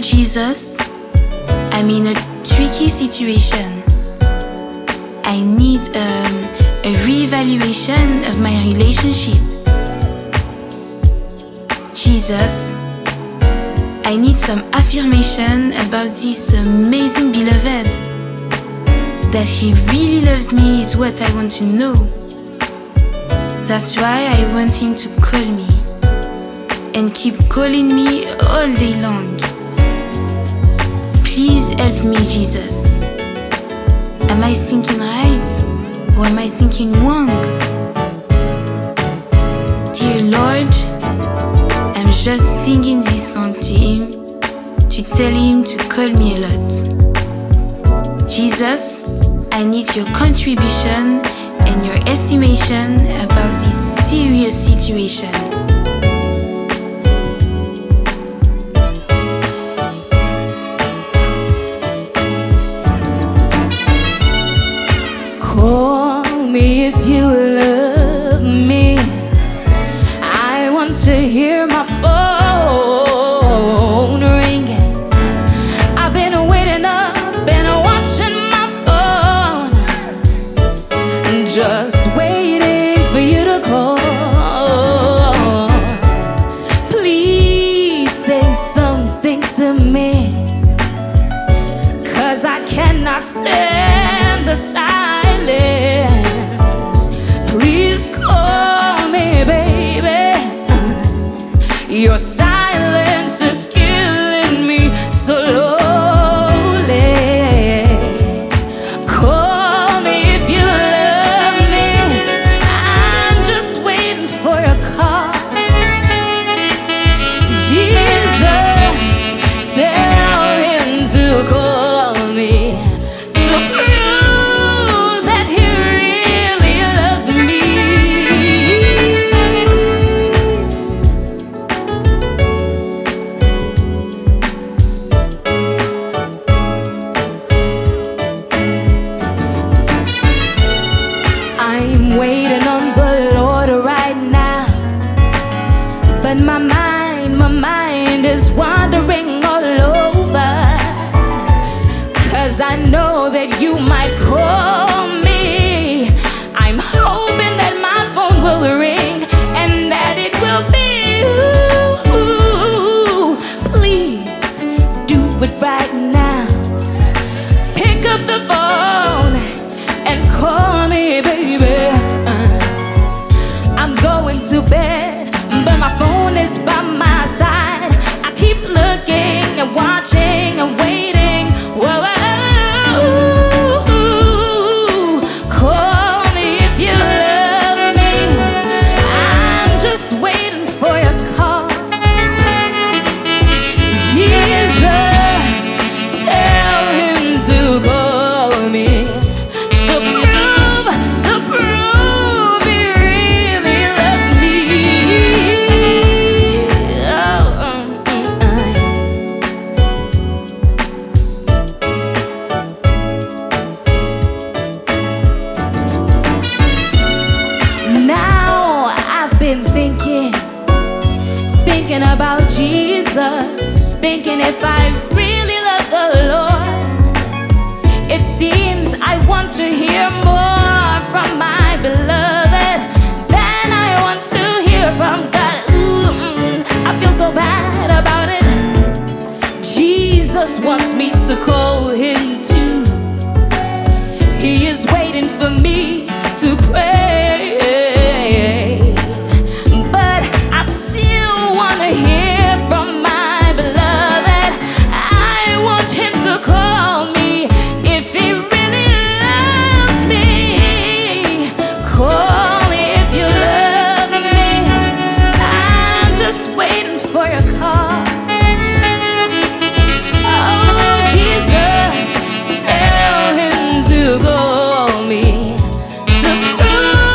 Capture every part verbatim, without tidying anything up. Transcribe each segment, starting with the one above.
Jesus, I'm in a tricky situation. I need um, a reevaluation of my relationship. Jesus, I need some affirmation about this amazing beloved. That he really loves me is what I want to know. That's why I want him to call me and keep calling me all day long. Please help me, Jesus. Am I thinking right or am I thinking wrong? Dear Lord, I'm just singing this song to him to tell him to call me a lot. Jesus, I need your contribution and your estimation about this serious situation. Call me if you love me. I want to hear my phone ring. I've been waiting up, been watching my phone, just waiting for you to call. Please say something to me, 'cause I cannot stand the silence. Please call me, baby. Your silence is killing me slowly. Call me if you love me. I'm just waiting for a call. Jesus, tell him to call me to prove that he really loves me. I'm waiting on the Lord right now, but my mind, my mind is wandering all over. 'Cause I know that you might call me. I'm hoping that my phone will ring and that it will be you. Please do it right now. Pick up the phone and call me, baby. I'm going to bed, but my phone is by my side. I keep looking and watching and waiting. Whoa, call me if you love me. I'm just waiting for your call. Jesus, tell him to call me to prove, to prove he really loves me. Oh, um, uh. Now I've been thinking, thinking about Jesus, thinking if I really love the Lord. It seems I want to hear more from my beloved than I want to hear from God. Ooh, mm, I feel so bad about it. Jesus wants me to call him too. He is waiting for me to pray. But I still want to hear from my beloved. I want him to call me if he really loves me. Call me if you love me. I'm just waiting for your call. Oh, Jesus, tell him to call me to prove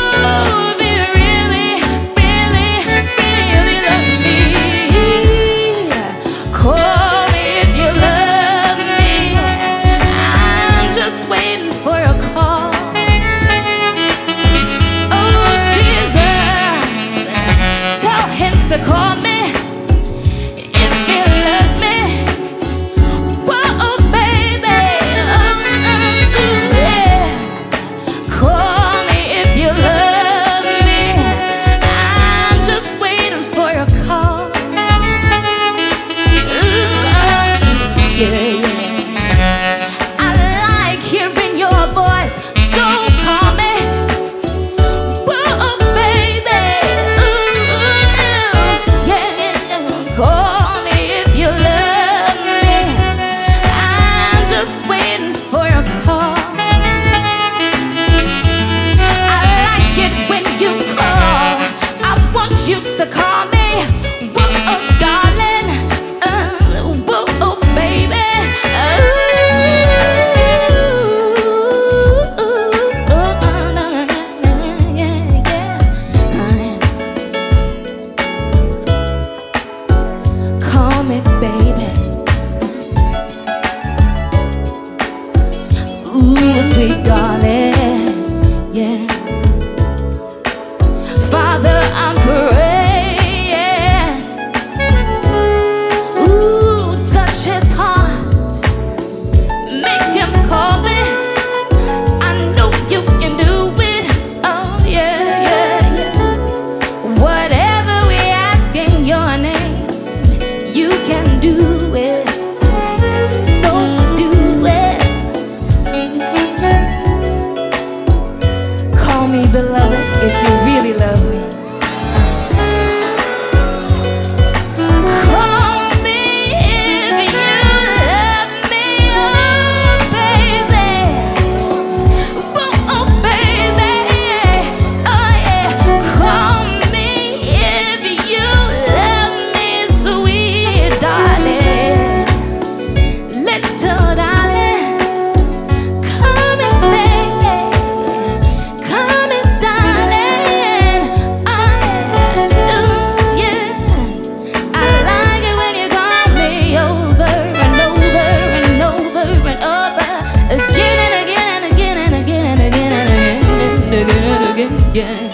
yeah.